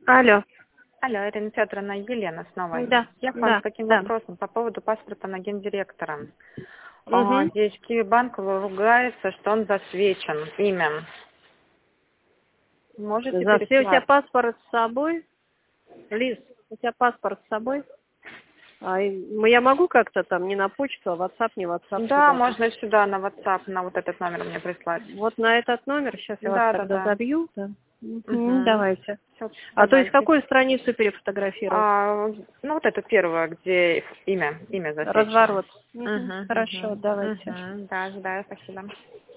Алло. Алло, Ирина Федоровна, Елена снова. Да, Я к вам да, с таким да. вопросом по поводу паспорта на гендиректора. Угу. Здесь Киевбанк ругается, что он засвечен имен. Можете У тебя переслать? паспорт с собой? Лиз, у тебя паспорт с собой? Я могу как-то там не на почту, а WhatsApp, не WhatsApp Да, сюда? можно сюда на WhatsApp, на вот этот номер мне прислать. Вот на этот номер, сейчас я вас Да, да, тогда да. забью. Да. Угу, Угу. давайте. Все, А то есть давайте. какую страницу перефотографировать? Ну, вот эту первую, где имя засвечено. Разворот. Угу, Угу, хорошо, угу, давайте. угу. Да, ожидаю, спасибо.